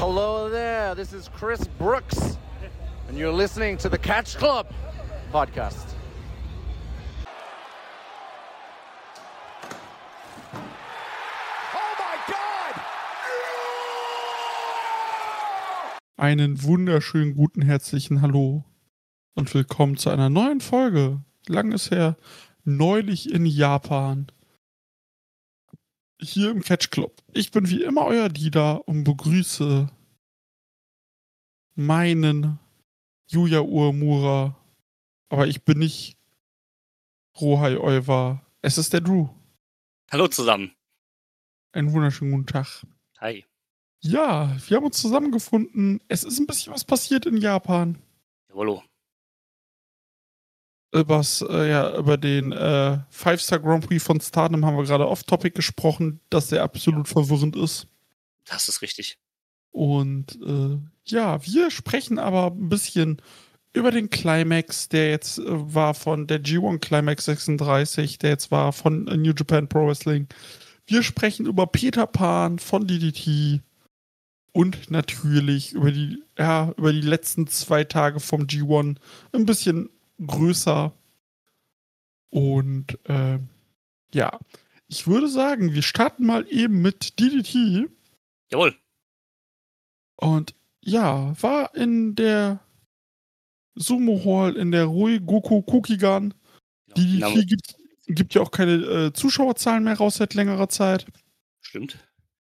Hello there, this is Chris Brooks, and you're listening to the Catch Club podcast. Oh my God! Einen wunderschönen guten herzlichen Hallo und willkommen zu einer neuen Folge. Lang ist her, neulich in Japan. Hier im Catch Club. Ich bin wie immer euer Dida und begrüße meinen Yuya Uemura. Aber ich bin nicht Rohai Euwa. Es ist der Drew. Hallo zusammen. Einen wunderschönen guten Tag. Hi. Ja, wir haben uns zusammengefunden. Es ist ein bisschen was passiert in Japan. Jawollo. Über den 5-Star Grand Prix von Stardom haben wir gerade off-topic gesprochen, dass der absolut verwirrend ist. Das ist richtig. Und wir sprechen aber ein bisschen über den Climax, der jetzt war von der G1 Climax 36, der jetzt war von New Japan Pro Wrestling. Wir sprechen über Peter Pan von DDT und natürlich über die letzten 2 Tage vom G1 ein bisschen größer. Und ich würde sagen, wir starten mal eben mit DDT. Jawohl. Und ja, war in der Sumo Hall in der Rui-Goku Kukigan. Genau. DDT gibt ja auch keine Zuschauerzahlen mehr raus seit längerer Zeit. Stimmt.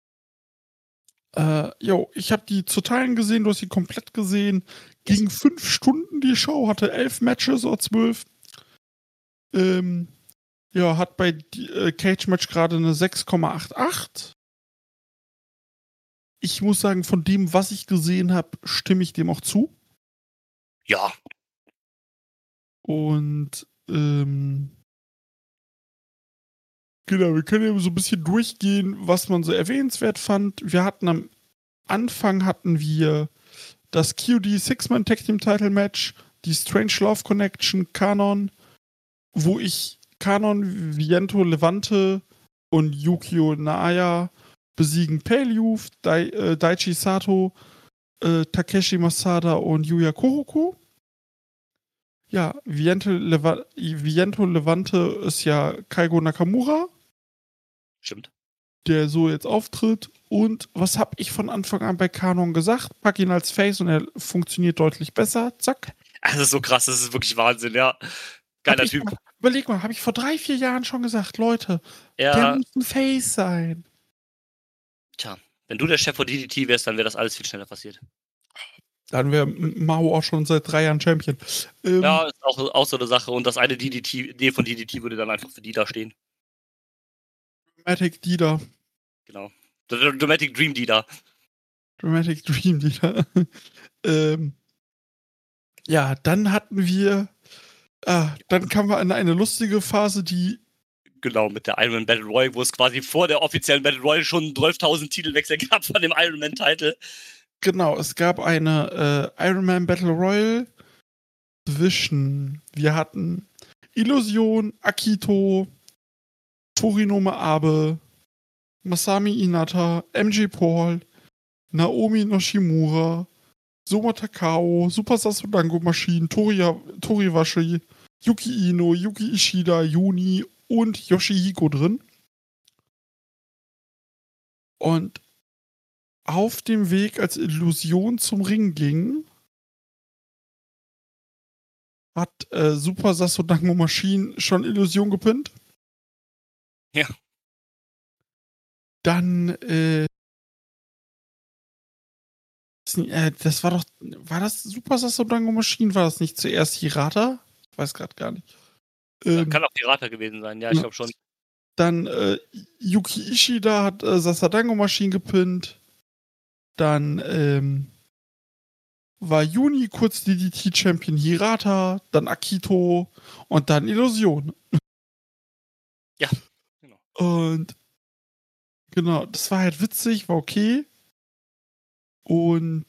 Ich habe die zu Teilen gesehen, du hast sie komplett gesehen. Ging 5 Stunden die Show, hatte 11 Matches oder 12. Hat bei Cage Match gerade eine 6,88. Ich muss sagen, von dem, was ich gesehen habe, stimme ich dem auch zu. Ja. Und genau, wir können eben so ein bisschen durchgehen, was man so erwähnenswert fand. Am Anfang hatten wir das QD Six-Man Tag Team Title Match, die Strange Love Connection, Kanon, wo ich Kanon, Viento Levante und Yukio Naaya besiegen Pale Youth, Daichi Sato, Takeshi Masada und Yuya Koroku. Ja, Viento Levante ist ja Kaigo Nakamura. Stimmt. Der so jetzt auftritt. Und was habe ich von Anfang an bei Kanon gesagt? Pack ihn als Face und er funktioniert deutlich besser. Zack. Das ist so krass, das ist wirklich Wahnsinn, ja. Geiler Typ. Überleg mal, habe ich vor 3-4 Jahren schon gesagt, Leute, Ja. der muss ein Face sein. Tja, wenn du der Chef von DDT wärst, dann wäre das alles viel schneller passiert. Dann wäre Mao auch schon seit 3 Jahren Champion. Ja, ist auch so eine Sache. Und das eine DDT von DDT würde dann einfach für die da stehen. Dramatic Dida. Genau. Dramatic Dream Dida. Dramatic Dream Dida. Dann hatten wir. Dann kamen wir in eine lustige Phase, die. Genau, mit der Ironman Battle Royale, wo es quasi vor der offiziellen Battle Royale schon 12.000 Titelwechsel gab von dem Ironman-Titel. Genau, es gab eine Ironman Battle Royale wir hatten Illusion, Akito, Torinome Abe, Masami Inata, MJ Paul, Naomi Noshimura, Soma Takao, Super Sasudango Machine, Toriwashi, Yuki Ino, Yuki Ishida, Yuni und Yoshihiko drin. Und auf dem Weg, als Illusion zum Ring ging, hat Super Sasudango Machine schon Illusion gepinnt. Ja. Dann, war das Super Sasudango Machine? War das nicht zuerst Hirata? Ich weiß gerade gar nicht. Kann auch Pirata gewesen sein, ja, ich glaube schon. Dann Yuki Ishida hat Sasudango Machine gepinnt. Dann war Juni kurz DDT-Champion Hirata, dann Akito und dann Illusion. Ja, genau. Und genau, das war halt witzig, war okay. Und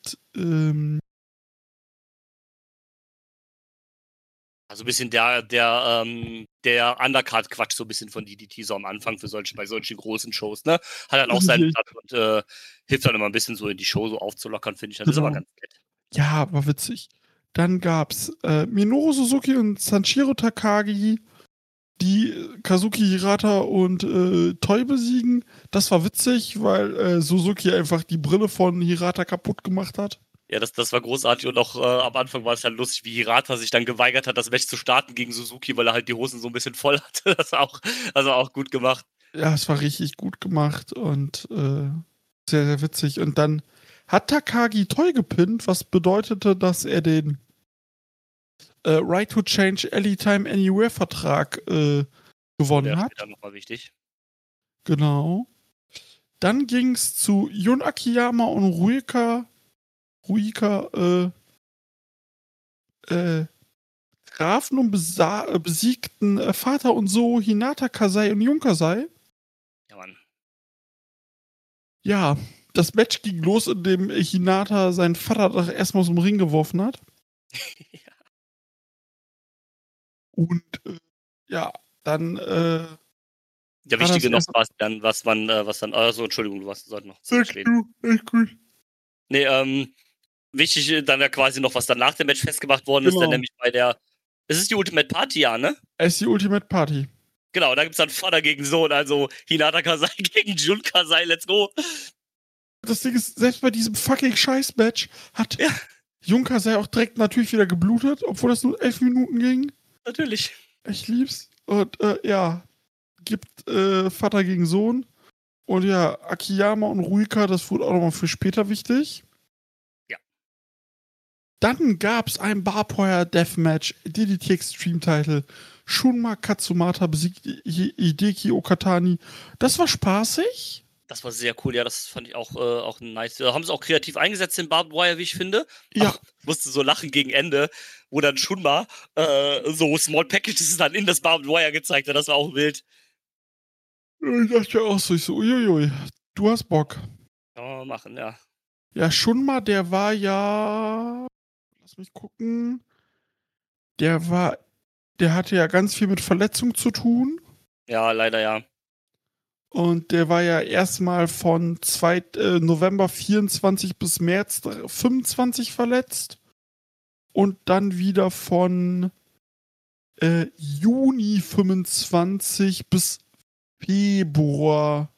Also ein bisschen der Undercard-Quatsch so ein bisschen von DDT so am Anfang bei solchen großen Shows, ne? Hat dann auch seinen Platz und hilft dann immer ein bisschen so in die Show so aufzulockern, finde ich. Das ist aber ganz nett. Ja, war witzig. Dann gab's Minoru Suzuki und Sanshiro Takagi, die Kazuki Hirata und Toi besiegen. Das war witzig, weil Suzuki einfach die Brille von Hirata kaputt gemacht hat. Ja, das war großartig und auch am Anfang war es halt lustig, wie Hirata sich dann geweigert hat, das Match zu starten gegen Suzuki, weil er halt die Hosen so ein bisschen voll hatte. Das war auch gut gemacht. Ja, es war richtig gut gemacht und sehr, sehr witzig. Und dann hat Takagi Toi gepinnt, was bedeutete, dass er den Right to Change Anytime Anywhere Vertrag gewonnen hat. Das ist nochmal wichtig. Genau. Dann ging es zu Jun Akiyama und Ruika trafen und besiegten Vater und So Hinata Kasai und Jun Kasai. Ja, Mann. Ja, das Match ging los, indem Hinata seinen Vater doch erstmal aus dem Ring geworfen hat. Ja. Und ja, dann Der Wichtige noch war dann, was dann, also Entschuldigung, du solltest noch reden. Echt gut. Nee, wichtig dann ja quasi noch, was dann nach dem Match festgemacht worden ist, dann nämlich es ist die Ultimate Party, ja, ne? Es ist die Ultimate Party. Genau, da gibt's dann Vater gegen Sohn, also Hinata Kasai gegen Jun Kasai, let's go. Das Ding ist, selbst bei diesem fucking Scheiß-Match hat Jun Kasai auch direkt natürlich wieder geblutet, obwohl das nur 11 Minuten ging. Natürlich. Ich lieb's. Und ja, gibt Vater gegen Sohn. Und ja, Akiyama und Ruika, das wurde auch nochmal für später wichtig. Ja. Dann gab's ein Barbwire Deathmatch, DDT Extreme Title. Shunma Katsumata besiegt Hideki Okatani. Das war spaßig. Das war sehr cool, ja, das fand ich auch nice. Da haben sie auch kreativ eingesetzt, den Barbed Wire, wie ich finde. Ja. Ich musste so lachen gegen Ende, wo dann Shunma so Small Packages dann in das Barbed Wire gezeigt hat. Das war auch wild. Ich dachte auch so, uiuiui, du hast Bock. Kann man mal machen, ja. Ja, Shunma, der war ja, lass mich gucken, der hatte ja ganz viel mit Verletzung zu tun. Ja, leider ja. Und der war ja erstmal von November 24 bis März 25 verletzt. Und dann wieder von Juni 25 bis Februar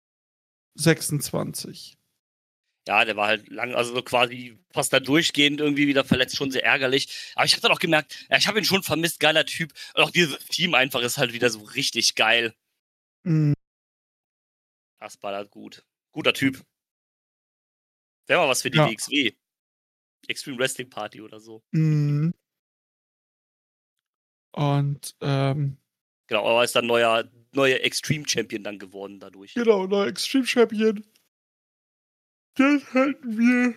26. Ja, der war halt lang, also so quasi fast da durchgehend irgendwie wieder verletzt, schon sehr ärgerlich. Aber ich habe dann auch gemerkt, ja, ich habe ihn schon vermisst, geiler Typ. Und auch dieses Team einfach ist halt wieder so richtig geil. Mhm. Das ballert gut. Guter Typ. Wäre mal was für die WXW. Extreme Wrestling Party oder so. Mhm. Und genau, aber ist dann neuer Extreme Champion dann geworden dadurch. Genau, neuer Extreme Champion. Dann hatten wir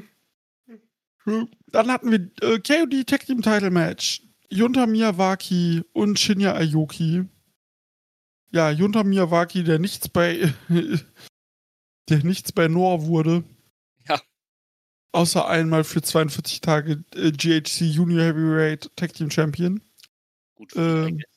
KOD Tag Team Title Match. Junta Miyawaki und Shinya Aoki. Ja, Junta Miyawaki, der nichts bei Noah wurde. Ja. Außer einmal für 42 Tage GHC Junior Heavyweight Tag Team Champion. Gut für ihn,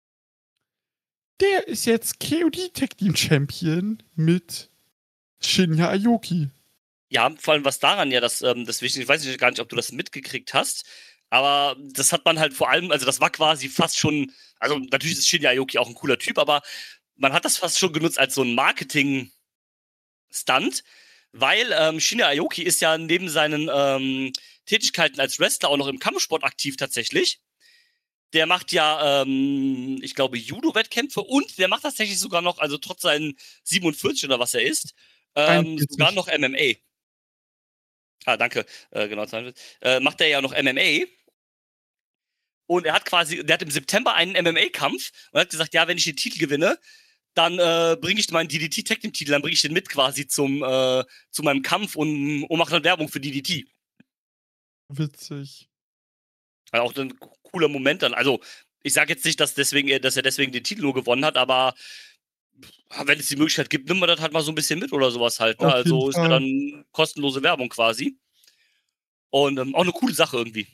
der ist jetzt KOD Tag Team Champion mit Shinya Aoki. Ja, vor allem was daran ja das Wichtige, ich weiß gar nicht, ob du das mitgekriegt hast, aber das hat man halt vor allem, also das war quasi fast schon, also natürlich ist Shinya Aoki auch ein cooler Typ, aber man hat das fast schon genutzt als so ein Marketing-Stunt, weil Shinya Aoki ist ja neben seinen Tätigkeiten als Wrestler auch noch im Kampfsport aktiv tatsächlich. Der macht ja, ich glaube, Judo-Wettkämpfe und der macht tatsächlich sogar noch, also trotz seinen 47 oder was er ist, sogar noch MMA. Ah, danke. Genau, macht er ja noch MMA. Und der hat im September einen MMA-Kampf und hat gesagt, ja, wenn ich den Titel gewinne, dann bringe ich meinen DDT Tag Team Titel, dann bringe ich den mit quasi zu meinem Kampf und mache dann Werbung für DDT. Witzig. Also auch ein cooler Moment dann. Also, ich sage jetzt nicht, dass er deswegen den Titel nur gewonnen hat, aber wenn es die Möglichkeit gibt, nimmt man das halt mal so ein bisschen mit oder sowas halt. Ne? Also ist ja dann kostenlose Werbung quasi. Und auch eine coole Sache irgendwie.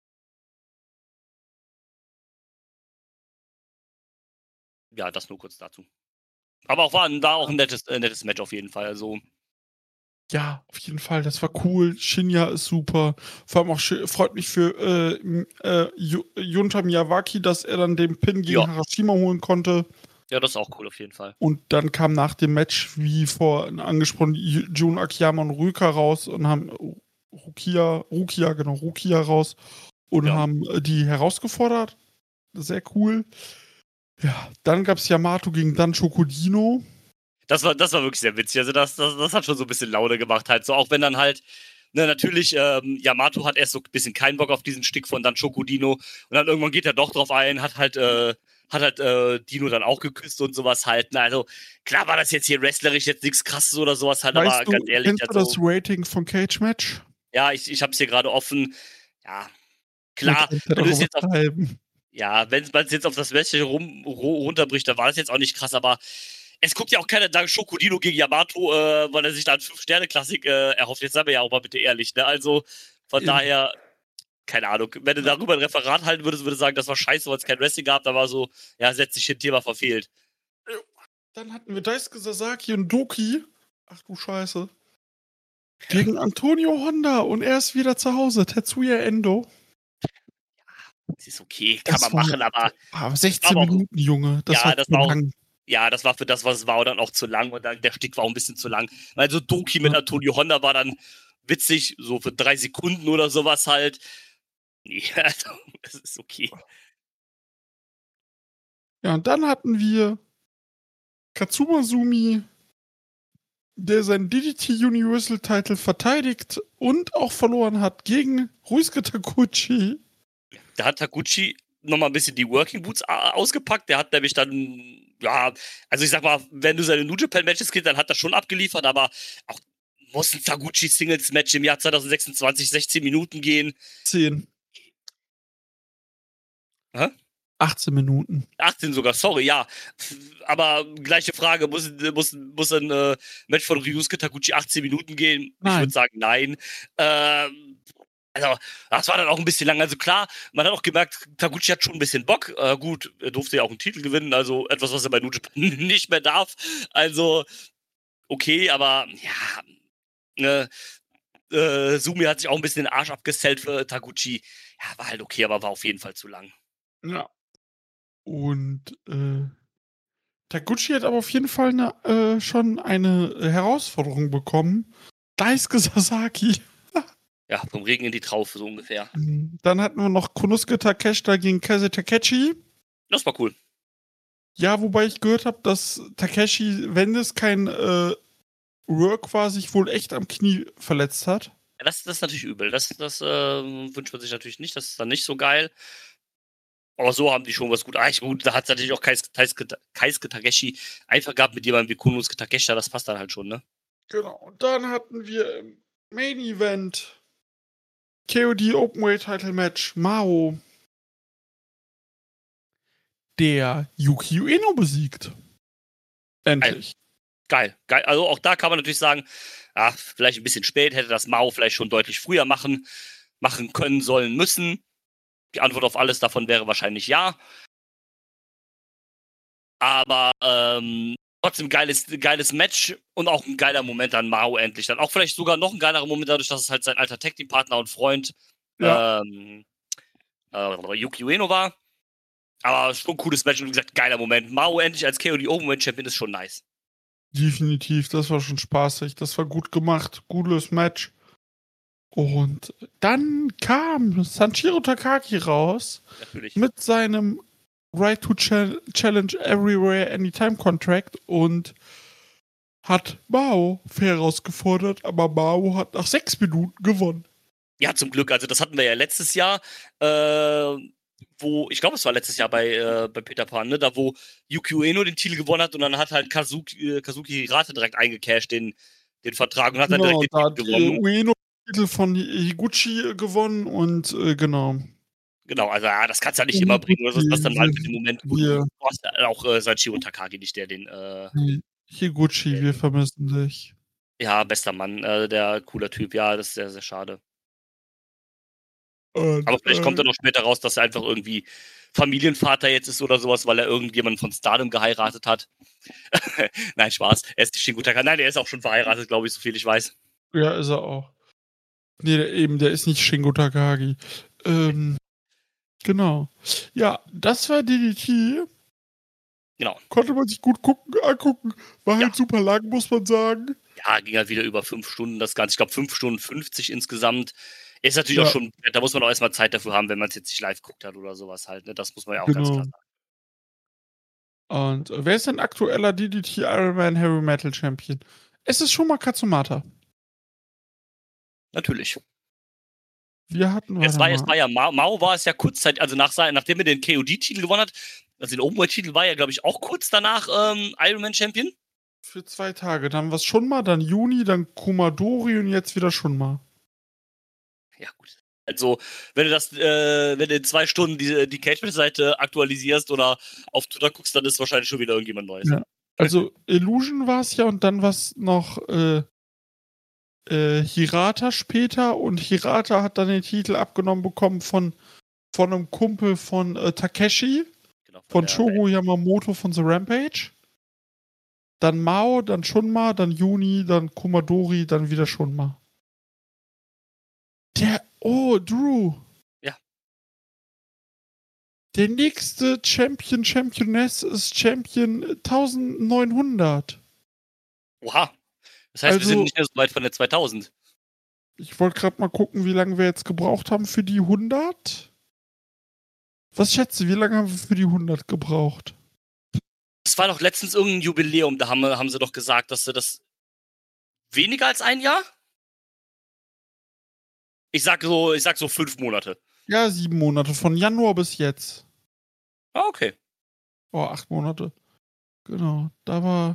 Ja, das nur kurz dazu. Aber war auch ein nettes Match auf jeden Fall. Also Ja, auf jeden Fall, das war cool. Shinya ist super. Vor allem auch freut mich für Junta Miyawaki, dass er dann den Pin gegen Harashima holen konnte. Ja, das ist auch cool auf jeden Fall. Und dann kam nach dem Match, wie vorhin angesprochen, Jun Akiyama und Ruka raus und haben Rukia raus und haben die herausgefordert. Sehr cool. Ja, dann gab es Yamato gegen Dan Chokodino. Das war wirklich sehr witzig. Also das hat schon so ein bisschen Laune gemacht halt. So auch wenn dann halt, ne, natürlich, Yamato hat erst so ein bisschen keinen Bock auf diesen Stick von Dan Chokodino und dann irgendwann geht er doch drauf ein, hat halt Dino dann auch geküsst und sowas halt. Na, also klar war das jetzt hier wrestlerisch jetzt nichts Krasses oder sowas halt, Weißt aber du, ganz ehrlich. Kennst du das Rating von Cage Match? Ja, ich habe es hier gerade offen. Ja, klar. Wenn man es jetzt auf das Match runterbricht, dann war das jetzt auch nicht krass, aber es guckt ja auch keiner Dan Chokodino gegen Yamato, weil er sich da eine 5-Sterne-Klassik erhofft. Jetzt seien wir ja auch mal bitte ehrlich, ne? Also von daher, keine Ahnung, wenn du darüber ein Referat halten würdest, würde ich sagen, das war scheiße, weil es kein Wrestling gab, da war so, ja, setz dich hin, Thema verfehlt. Dann hatten wir Daisuke Sasaki und Doki. Ach du Scheiße. Gegen Antonio Honda und er ist wieder zu Hause. Tetsuya Endo. Das ist okay, kann man machen, aber 16 Minuten, Junge. Das war lang. Ja, das war für das, was es war, dann auch zu lang und dann, der Stick war auch ein bisschen zu lang. Also Doki mit Antonio Honda war dann witzig, so für 3 Sekunden oder sowas halt. Nee, also, das ist okay. Ja, und dann hatten wir Katsuma Sumi, der seinen DDT Universal Title verteidigt und auch verloren hat gegen Ryusuke Taguchi. Da hat Taguchi nochmal ein bisschen die Working Boots ausgepackt. Der hat nämlich dann, ja, also ich sag mal, wenn du seine New Japan Matches kriegst, dann hat er schon abgeliefert, aber auch muss ein Taguchi Singles Match im Jahr 2026 16 Minuten gehen. 10. Hä? 18 Minuten. 18 sogar, sorry, ja. Aber gleiche Frage, muss ein Match von Ryusuke Taguchi 18 Minuten gehen? Nein. Ich würde sagen, nein. Also, das war dann auch ein bisschen lang. Also klar, man hat auch gemerkt, Taguchi hat schon ein bisschen Bock. Gut, er durfte ja auch einen Titel gewinnen, also etwas, was er bei New Japan nicht mehr darf. Also, okay, aber ja, Sumi hat sich auch ein bisschen den Arsch abgesellt für Taguchi. Ja, war halt okay, aber war auf jeden Fall zu lang. Ja. Und Taguchi hat aber auf jeden Fall schon eine Herausforderung bekommen. Daisuke Sasaki. Ja, vom Regen in die Traufe, so ungefähr. Dann hatten wir noch Konosuke Takeshita gegen Kaze Takechi. Das war cool. Ja, wobei ich gehört habe, dass Takeshi, wenn es kein Work war, sich wohl echt am Knie verletzt hat. Ja, das ist natürlich übel. Das wünscht man sich natürlich nicht. Das ist dann nicht so geil. Aber so haben die schon was gut. Gut, da hat es natürlich auch Keisuke Takeshi einfach gehabt mit jemandem wie Konosuke Takeshita. Das passt dann halt schon, ne? Genau. Und dann hatten wir im Main Event KOD Openweight Title Match Mao, der Yuki Ueno besiegt. Endlich. Geil. Also auch da kann man natürlich sagen, vielleicht ein bisschen spät, hätte das Mao vielleicht schon deutlich früher machen können, sollen, müssen. Die Antwort auf alles davon wäre wahrscheinlich ja. Aber trotzdem geiles Match und auch ein geiler Moment an Mao endlich. Dann auch vielleicht sogar noch ein geilerer Moment dadurch, dass es halt sein alter Tag-Team-Partner und Freund Yuki Ueno war. Aber schon ein cooles Match und wie gesagt, geiler Moment. Mao endlich als KOD Openweight Champion ist schon nice. Definitiv, das war schon spaßig. Das war gut gemacht. Gutes Match. Und dann kam Sanshiro Takagi raus. Natürlich. Mit seinem Right to Challenge Everywhere Anytime Contract und hat Mao herausgefordert, aber Mao hat nach 6 Minuten gewonnen. Ja, zum Glück. Also das hatten wir ja letztes Jahr, ich glaube, es war letztes Jahr bei Peter Pan, ne? Da wo Yuki Ueno den Titel gewonnen hat und dann hat halt Kazuki Hirate direkt eingecasht, den Vertrag und hat dann direkt den Titel gewonnen. Ueno den Titel von Higuchi gewonnen und genau. Genau, also das kannst du ja nicht immer bringen, oder das dann halt für den Moment gut. Du hast ja auch Sanshiro Takagi nicht, der den Higuchi, wir vermissen dich. Ja, bester Mann, der cooler Typ, ja, das ist sehr, sehr schade. Und, aber vielleicht kommt er noch später raus, dass er einfach irgendwie Familienvater jetzt ist oder sowas, weil er irgendjemanden von Stardom geheiratet hat. Nein, Spaß. Er ist nicht Shingo Takagi. Nein, er ist auch schon verheiratet, glaube ich, so viel ich weiß. Ja, ist er auch. Nee, der ist nicht Shingo Takagi. Genau. Ja, das war DDT. Genau. Konnte man sich gut angucken. War Ja. halt super lang, muss man sagen. Ja, ging halt wieder über 5 Stunden das Ganze. Ich glaube 5 Stunden 50 insgesamt. Ist natürlich Ja. auch schon, da muss man auch erstmal Zeit dafür haben, wenn man es jetzt nicht live geguckt hat oder sowas halt. Ne? Das muss man ja auch ganz Genau. klar sagen. Und wer ist denn aktueller DDT Ironman Heavy Metal Champion? Es ist schon mal Katsumata. Natürlich. Wir hatten, Es war ja, Mao war es ja kurzzeitig, also nachdem er den KOD-Titel gewonnen hat, also den Openweight-Titel war ja, glaube ich, auch kurz danach Ironman Champion. Für 2 Tage. Dann war es schon mal, dann Juni, dann Kumadori und jetzt wieder schon mal. Ja, gut. Also, wenn du in 2 Stunden die Cage-Seite aktualisierst oder auf Twitter guckst, dann ist wahrscheinlich schon wieder irgendjemand Neues. Ja. Also Illusion war es ja und dann war es noch Hirata später und Hirata hat dann den Titel abgenommen bekommen von einem Kumpel von Takeshi, Genau, von Shogo Yamamoto von The Rampage. Dann Mao, dann Shunma, dann Juni, dann Kumadori, dann wieder Shunma. Drew. Ja. Der nächste Championess ist Champion 1900. Oha. Das heißt, wir Also, sind nicht mehr so weit von der 2000. Ich wollte gerade mal gucken, wie lange wir jetzt gebraucht haben für die 100. Was schätzt du, wie lange haben wir für die 100 gebraucht? Es war doch letztens irgendein Jubiläum, da haben sie doch gesagt, dass sie das weniger als ein Jahr? Ich sag so 5 Monate. Ja, 7 Monate, von Januar bis jetzt. Ah, okay. Oh, 8 Monate. Genau, da war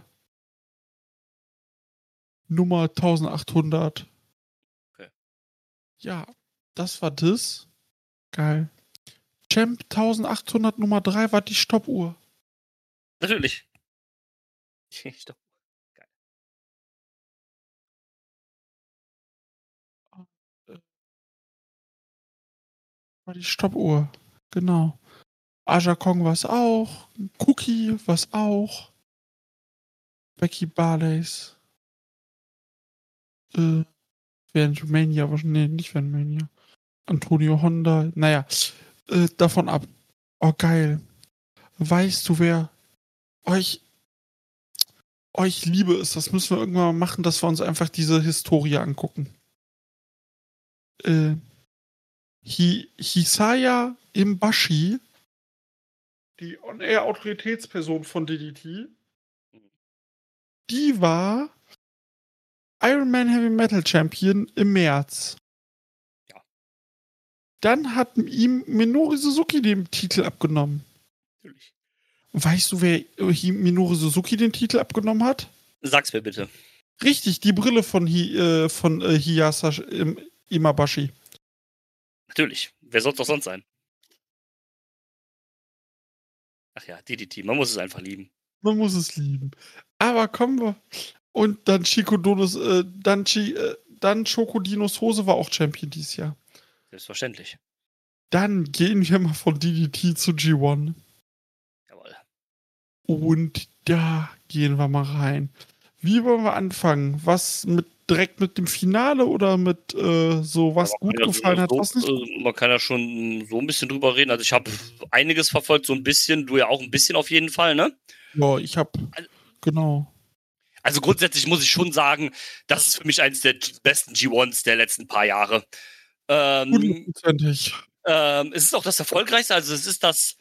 Nummer 1800. Okay. Ja, das war das. Geil. Champ 1800 Nummer 3 war die Stoppuhr. Natürlich. Stopp. Geil. War die Stoppuhr. Genau. Aja Kong war es auch. Cookie war es auch. Becky Barleys. Während Mania, nee, nicht während Mania. Antonio Honda. Naja, davon ab. Oh, geil. Weißt du, wer euch liebe es, das müssen wir irgendwann mal machen, dass wir uns einfach diese Historie angucken. Hisaya Imbashi, die On-Air-Autoritätsperson von DDT, die war Ironman Heavy Metal Champion im März. Ja. Dann hat ihm Minoru Suzuki den Titel abgenommen. Natürlich. Weißt du, wer Minoru Suzuki den Titel abgenommen hat? Sag's mir bitte. Richtig, die Brille von Hiyasa Imabashi. Natürlich. Wer soll es doch sonst sein? Ach ja, DDT. Man muss es einfach lieben. Man muss es lieben. Aber kommen wir. Und dann dann Schokodinos Hose war auch Champion dieses Jahr. Selbstverständlich. Dann gehen wir mal von DDT zu G1. Jawohl. Und da gehen wir mal rein. Wie wollen wir anfangen? Direkt mit dem Finale oder mit was Ja, gut gefallen hat, was nicht? Man kann ja schon so ein bisschen drüber reden. Also ich habe einiges verfolgt, so ein bisschen. Du ja auch ein bisschen auf jeden Fall, ne? Ja, ich habe, genau. Also grundsätzlich muss ich schon sagen, das ist für mich eines der besten G1s der letzten paar Jahre. 100%. Es ist auch das erfolgreichste, also es ist das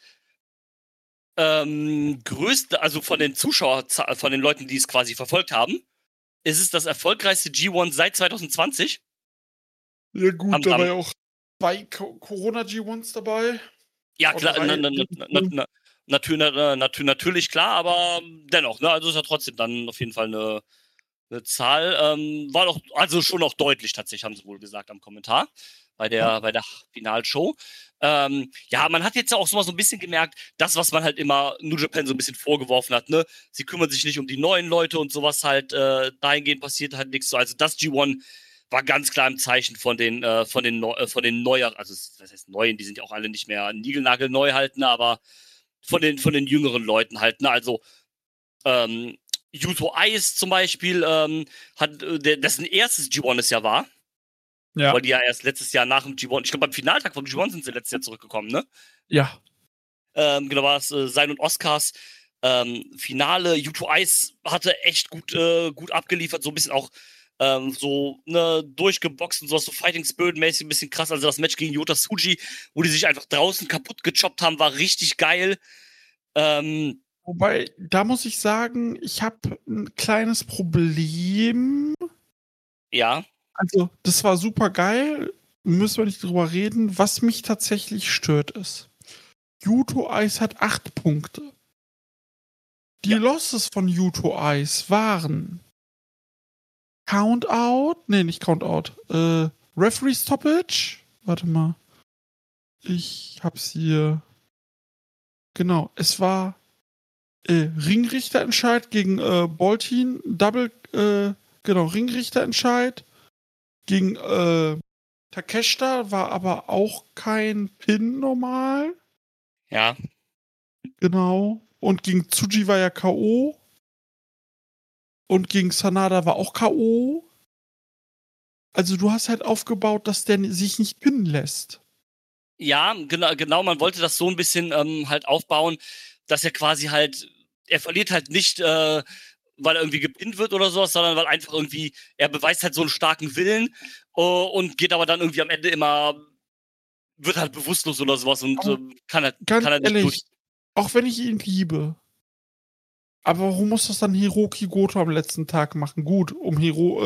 größte, also von den von den Leuten, die es quasi verfolgt haben, ist es das erfolgreichste G1 seit 2020. Ja gut, da war ja auch 2 Corona-G1s dabei. Ja, klar, natürlich klar, aber dennoch, ne, also ist ja trotzdem dann auf jeden Fall eine Zahl. War doch, also schon auch deutlich tatsächlich, haben sie wohl gesagt am Kommentar bei der Finalshow. Ja, man hat jetzt ja auch so ein bisschen gemerkt, das, was man halt immer New Japan so ein bisschen vorgeworfen hat, ne? Sie kümmern sich nicht um die neuen Leute und sowas halt, dahingehend passiert halt nichts so. Also das G1 war ganz klar im Zeichen von den neuer, also was heißt neuen, die sind ja auch alle nicht mehr niegelnagelneu halt, ne? Aber von den jüngeren Leuten halt, ne? Also Yuto Ice zum Beispiel, dessen erstes G1 es ja war. Ja. Weil die ja erst letztes Jahr nach dem G1, ich glaube beim Finaltag vom G1 sind sie letztes Jahr zurückgekommen, ne? Ja. Genau, war es Sein und Oscars Finale. Yuto Ice hatte echt gut abgeliefert, so ein bisschen auch so durchgeboxt und sowas, so Fighting Spirit-mäßig, ein bisschen krass. Also das Match gegen Yota Tsuji, wo die sich einfach draußen kaputt gechoppt haben, war richtig geil. Wobei, da muss ich sagen, ich habe ein kleines Problem. Ja. Also, das war super geil, müssen wir nicht drüber reden. Was mich tatsächlich stört ist, Yuto Ice hat 8 Punkte. Die Losses von Yuto Ice waren Countout, nee, nicht Countout, Referee Stoppage. Warte mal. Ich hab's hier. Genau, es war Ringrichterentscheid gegen Boltin, genau, Ringrichterentscheid gegen Takeshita, war aber auch kein Pin normal. Ja. Genau. Und gegen Tsuji war ja K.O. Und gegen Sanada war auch K.O. Also du hast halt aufgebaut, dass der sich nicht pinnen lässt. Ja, genau, man wollte das so ein bisschen halt aufbauen, dass er quasi halt, er verliert halt nicht, weil er irgendwie gepinnt wird oder sowas, sondern weil einfach irgendwie, er beweist halt so einen starken Willen und geht aber dann irgendwie am Ende immer, wird halt bewusstlos oder sowas und kann halt nicht durch. Auch wenn ich ihn liebe. Aber warum muss das dann Hiroki Goto am letzten Tag machen? Gut, um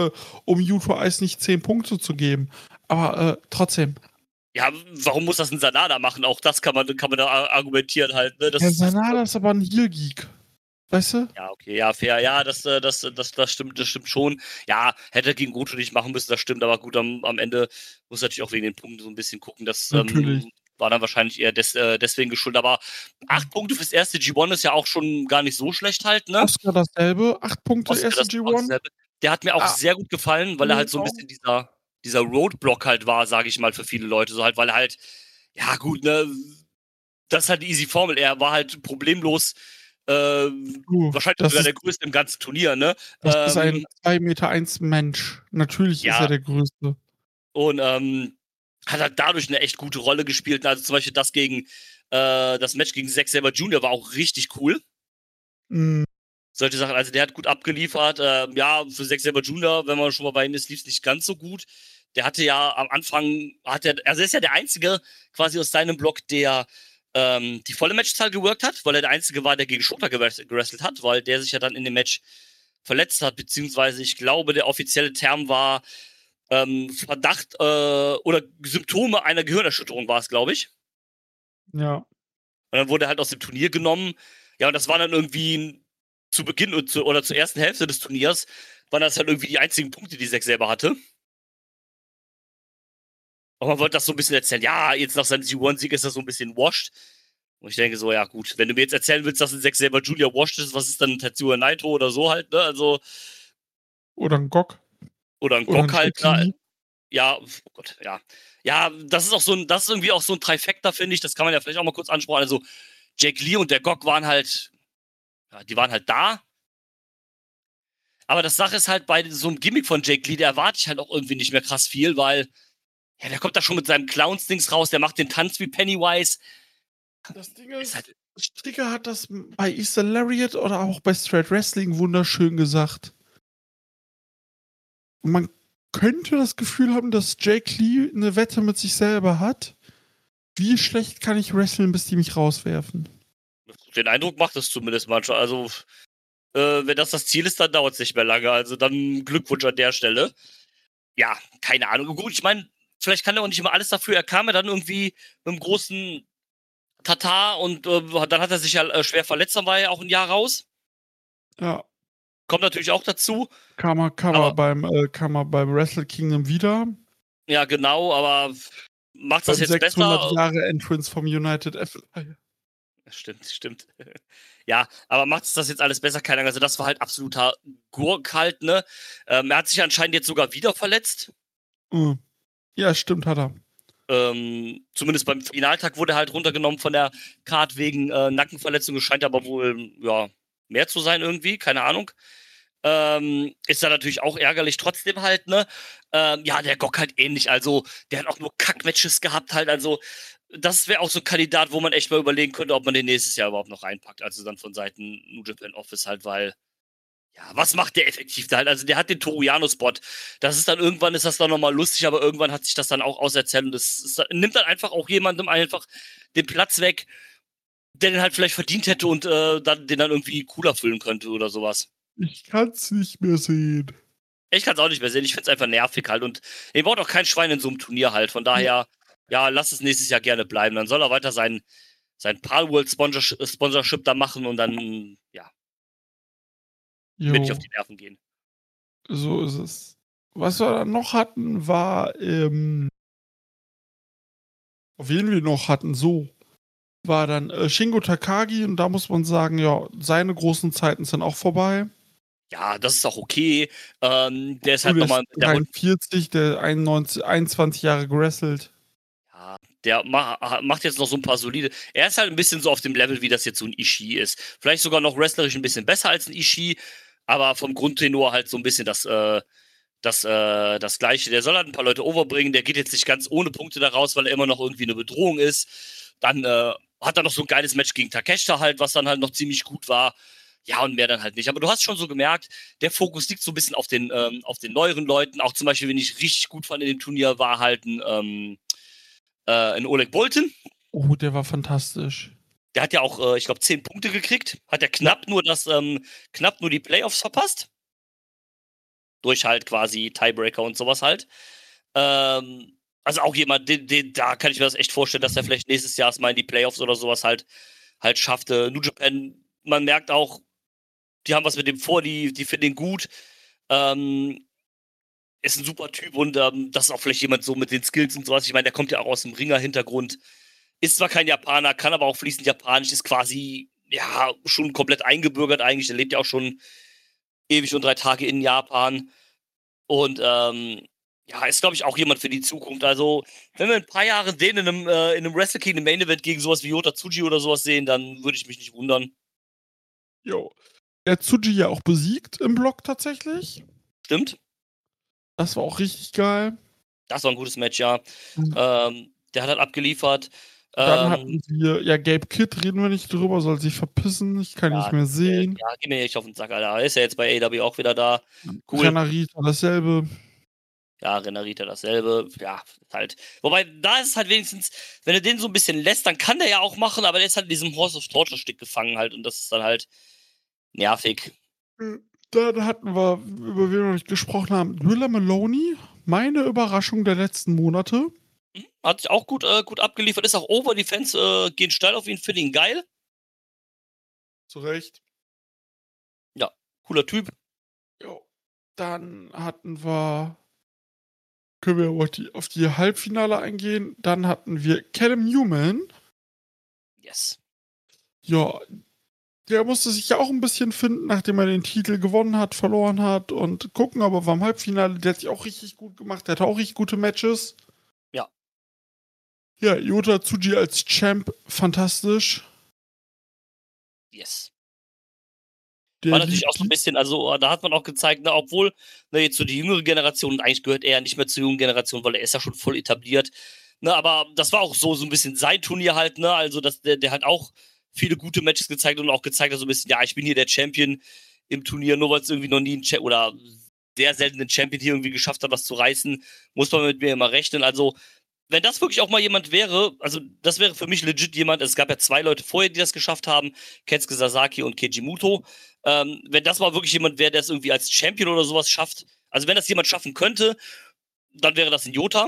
Yuto Ice nicht 10 Punkte zu geben. Aber trotzdem. Ja, warum muss das ein Sanada machen? Auch das kann man da argumentieren halt. Ne? Sanada ist aber ein Heel-Geek. Weißt du? Ja, okay, ja, fair. Ja, das stimmt schon. Ja, hätte er gegen Goto nicht machen müssen, das stimmt. Aber gut, am Ende muss natürlich auch wegen den Punkten so ein bisschen gucken. Das war dann wahrscheinlich eher deswegen geschuldet. Aber 8 Punkte fürs erste G1 ist ja auch schon gar nicht so schlecht halt, ne? Oscar dasselbe. 8 Punkte Oscar erste G1. Der hat mir auch sehr gut gefallen, weil er halt so ein bisschen dieser Roadblock halt war, sage ich mal, für viele Leute. So halt, weil er halt, ja gut, ne, das ist halt die easy Formel. Er war halt problemlos wahrscheinlich sogar der größte im ganzen Turnier, ne? Das ist ein 2,1 Meter Mensch. Natürlich ist er der größte. Und hat halt dadurch eine echt gute Rolle gespielt. Also zum Beispiel das Match gegen Zack Sabre Jr. war auch richtig cool. Mhm. Solche Sachen, also der hat gut abgeliefert. Ja, für Zack Sabre Jr., wenn man schon mal bei ihm ist, lief es nicht ganz so gut. Der hatte ja am Anfang, also er ist ja der Einzige quasi aus seinem Block, der die volle Matchzahl geworkt hat, weil er der Einzige war, der gegen Shota gewrestelt hat, weil der sich ja dann in dem Match verletzt hat, beziehungsweise ich glaube, der offizielle Term war Verdacht oder Symptome einer Gehirnerschütterung war es, glaube ich. Ja. Und dann wurde er halt aus dem Turnier genommen. Ja, und das war dann irgendwie zu Beginn oder zur ersten Hälfte des Turniers, waren das halt irgendwie die einzigen Punkte, die Zack selber hatte. Und man wollte das so ein bisschen erzählen, ja, jetzt nach seinem G1-Sieg ist das so ein bisschen washed. Und ich denke so, ja gut, wenn du mir jetzt erzählen willst, dass ein Zack Sabre Jr. washed ist, was ist dann ein Tetsuya Naito oder so halt, ne? Also. Oder ein Gok. Oder ein Gok halt. Ja, oh Gott, ja. Ja, das ist irgendwie auch so ein Trifecta, finde ich. Das kann man ja vielleicht auch mal kurz ansprechen. Also, Jake Lee und der Gok waren halt, ja, die waren halt da. Aber das Sache ist halt, bei so einem Gimmick von Jake Lee, der erwarte ich halt auch irgendwie nicht mehr krass viel, weil, ja, der kommt da schon mit seinem Clowns-Dings raus, der macht den Tanz wie Pennywise. Das Ding ist halt, Stricker hat das bei Easter Lariat oder auch bei Straight Wrestling wunderschön gesagt. Man könnte das Gefühl haben, dass Jake Lee eine Wette mit sich selber hat. Wie schlecht kann ich wrestlen, bis die mich rauswerfen? Den Eindruck macht es zumindest manchmal. Also, wenn das Ziel ist, dann dauert es nicht mehr lange. Also dann Glückwunsch an der Stelle. Ja, keine Ahnung. Gut, ich meine, vielleicht kann er auch nicht immer alles dafür. Er kam ja dann irgendwie mit einem großen Tatar und dann hat er sich ja schwer verletzt, dann war er ja auch ein Jahr raus. Ja. Kommt natürlich auch dazu. Kam er beim Wrestle Kingdom wieder. Ja, genau, aber macht das jetzt 600 besser? 600 Jahre Entrance vom United FLI. Stimmt. Ja, aber macht es das jetzt alles besser? Keine Ahnung. Also das war halt absoluter Gurk halt, ne? Er hat sich anscheinend jetzt sogar wieder verletzt. Ja, stimmt, hat er. Zumindest beim Finaltag wurde er halt runtergenommen von der Card wegen Nackenverletzung. Es scheint aber wohl, ja, mehr zu sein irgendwie, keine Ahnung. Ist da natürlich auch ärgerlich trotzdem halt, ne? Ja, der Gok halt ähnlich, also der hat auch nur Kack-Matches gehabt halt, also das wäre auch so ein Kandidat, wo man echt mal überlegen könnte, ob man den nächstes Jahr überhaupt noch reinpackt, also dann von Seiten New Japan Office halt, weil ja, was macht der effektiv da halt? Also der hat den Toru Yano-Spot. Das ist dann irgendwann, ist das dann nochmal lustig, aber irgendwann hat sich das dann auch auserzählt und nimmt dann einfach auch jemandem einfach den Platz weg, der den halt vielleicht verdient hätte und den dann irgendwie cooler füllen könnte oder sowas. Ich kann's nicht mehr sehen. Ich kann es auch nicht mehr sehen. Ich find's einfach nervig halt und ihr braucht auch kein Schwein in so einem Turnier halt. Von daher, ja, lass es nächstes Jahr gerne bleiben. Dann soll er weiter sein Palworld Sponsorship da machen und dann, ja, Jo, wird nicht auf die Nerven gehen. so ist es. Was wir dann noch hatten, war, auf wen wir noch hatten, so, war dann Shingo Takagi und da muss man sagen, ja, seine großen Zeiten sind auch vorbei. Ja, das ist auch okay. Der ist halt Der nochmal. ist 43, der 21 Jahre gewrestelt. Ja, der macht jetzt noch so ein paar solide. Er ist halt ein bisschen so auf dem Level, wie das jetzt so ein Ishii ist. Vielleicht sogar noch wrestlerisch ein bisschen besser als ein Ishii, aber vom Grundtenor halt so ein bisschen das Gleiche. Der soll halt ein paar Leute overbringen. Der geht jetzt nicht ganz ohne Punkte da raus, weil er immer noch irgendwie eine Bedrohung ist. Dann hat er noch so ein geiles Match gegen Takeshita halt, was dann halt noch ziemlich gut war. Ja, und mehr dann halt nicht. Aber du hast schon so gemerkt, der Fokus liegt so ein bisschen auf den neueren Leuten. Auch zum Beispiel, wenn ich richtig gut fand in dem Turnier, war halt ein Oleg Boltin. Oh, der war fantastisch. Der hat ja auch, ich glaube, 10 Punkte gekriegt. Hat ja knapp nur die Playoffs verpasst. Durch halt quasi Tiebreaker und sowas halt. Also auch jemand, da kann ich mir das echt vorstellen, dass er vielleicht nächstes Jahr mal in die Playoffs oder sowas halt schafft. New Japan, man merkt auch, die haben was mit dem vor, die finden ihn gut. Ist ein super Typ und das ist auch vielleicht jemand so mit den Skills und sowas. Ich meine, der kommt ja auch aus dem Ringer-Hintergrund. Ist zwar kein Japaner, kann aber auch fließend Japanisch, ist quasi, ja, schon komplett eingebürgert eigentlich. Der lebt ja auch schon ewig und 3 Tage in Japan. Und ja, ist, glaube ich, auch jemand für die Zukunft. Also, wenn wir in ein paar Jahren den in einem Wrestle Kingdom Main Event gegen sowas wie Yota Tsuji oder sowas sehen, dann würde ich mich nicht wundern. Jo. Der hat Tsuji ja auch besiegt im Block tatsächlich. Stimmt. Das war auch richtig geil. Das war ein gutes Match, ja. Der hat halt abgeliefert. Dann hatten wir, ja, Gabe Kidd, reden wir nicht drüber, soll sich verpissen, ich kann nicht mehr sehen. Ja, geh mir echt auf den Sack, Alter. Er ist ja jetzt bei AEW auch wieder da. Cool. Renarita dasselbe. Ja, Renarita dasselbe. Ja, halt. Wobei, da ist es halt wenigstens, wenn er den so ein bisschen lässt, dann kann der ja auch machen, aber der ist halt in diesem Horse of Torture-Stick gefangen halt und das ist dann halt nervig. Dann hatten wir, über wen wir noch nicht gesprochen haben, Drilla Maloney. Meine Überraschung der letzten Monate. Hat sich auch gut abgeliefert, ist auch over, die Fans gehen steil auf ihn, finden ihn geil. Zu Recht. Ja, cooler Typ. Jo. Dann hatten wir, können wir auf die Halbfinale eingehen. Dann hatten wir Callum Newman. Yes. Ja, der musste sich ja auch ein bisschen finden, nachdem er den Titel gewonnen hat, verloren hat und gucken, aber war im Halbfinale, der hat sich auch richtig gut gemacht, der hatte auch richtig gute Matches. Ja. Ja, Yota Tsuji als Champ, fantastisch. Yes. Der war natürlich auch so ein bisschen, also da hat man auch gezeigt, ne, obwohl jetzt so die jüngere Generation, und eigentlich gehört er ja nicht mehr zur jungen Generation, weil er ist ja schon voll etabliert. Ne, aber das war auch so ein bisschen sein Turnier halt, ne? Also der hat auch viele gute Matches gezeigt und auch gezeigt hat so ein bisschen, ja, ich bin hier der Champion im Turnier, nur weil es irgendwie noch nie oder sehr selten ein Champion hier irgendwie geschafft hat, was zu reißen, muss man mit mir immer rechnen. Also, wenn das wirklich auch mal jemand wäre, also das wäre für mich legit jemand, es gab ja 2 Leute vorher, die das geschafft haben, Kensuke Sasaki und Keiji Muto. Wenn das mal wirklich jemand wäre, der es irgendwie als Champion oder sowas schafft, also wenn das jemand schaffen könnte, dann wäre das ein Yota.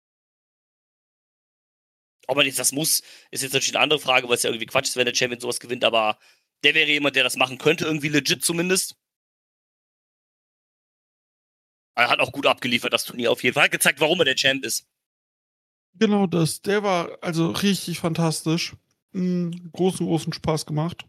Ob man jetzt das muss, ist jetzt natürlich eine andere Frage, weil es ja irgendwie Quatsch ist, wenn der Champion sowas gewinnt, aber der wäre jemand, der das machen könnte, irgendwie legit zumindest. Er hat auch gut abgeliefert, das Turnier auf jeden Fall. Hat gezeigt, warum er der Champ ist. Genau das. Der war also richtig fantastisch. Großen Spaß gemacht.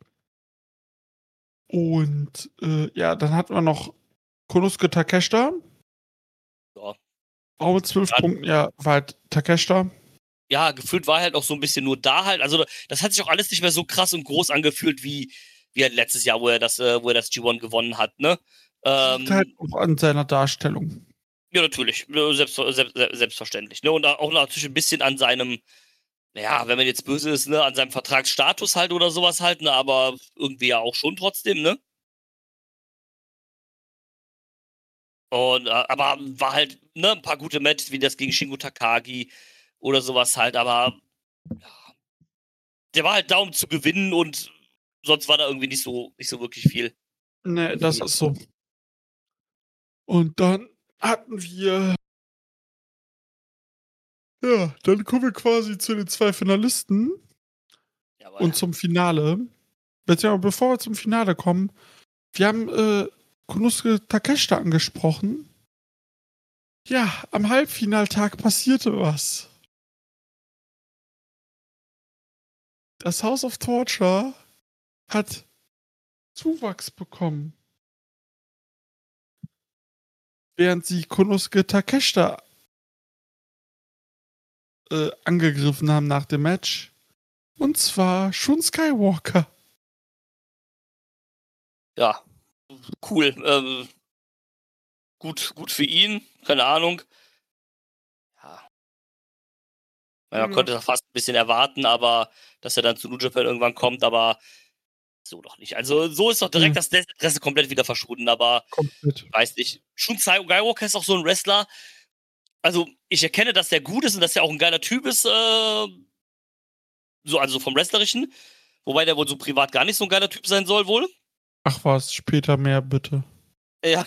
Und ja, dann hatten wir noch Konosuke Takeshita. Ja. Auch mit 12 Punkten, ja, war halt Takeshita. Ja, gefühlt war er halt auch so ein bisschen nur da halt. Also, das hat sich auch alles nicht mehr so krass und groß angefühlt wie wie halt letztes Jahr, wo er das G1 gewonnen hat, ne? Halt auch an seiner Darstellung. Ja, natürlich. Selbstverständlich. Ne? Und auch natürlich ein bisschen an seinem, naja, wenn man jetzt böse ist, ne, an seinem Vertragsstatus halt oder sowas halt, ne, aber irgendwie ja auch schon trotzdem, ne? Und, aber war halt, ne, ein paar gute Matches, wie das gegen Shingo Takagi oder sowas halt, aber ja, der war halt da, um zu gewinnen und sonst war da irgendwie nicht so wirklich viel. Ne, das ist so. Und dann hatten wir. Ja, dann kommen wir quasi zu den 2 Finalisten Jawohl. und zum Finale. Beziehungsweise bevor wir zum Finale kommen, wir haben Konosuke Takeshita angesprochen. Ja, am Halbfinaltag passierte was. Das House of Torture hat Zuwachs bekommen. Während sie Konosuke Takeshita angegriffen haben nach dem Match. Und zwar Shun Skywalker. Ja, cool. Gut für ihn, keine Ahnung. Ja. Man konnte fast ein bisschen erwarten, aber dass er dann zu New Japan irgendwann kommt, aber so doch nicht. Also so ist doch direkt das Interesse komplett wieder verschwunden, aber Komplett. weiß nicht. Shun Skywalker ist auch so ein Wrestler. Also ich erkenne, dass der gut ist und dass er auch ein geiler Typ ist, also vom Wrestlerischen. Wobei der wohl so privat gar nicht so ein geiler Typ sein soll wohl. Ach was, später mehr bitte. Ja,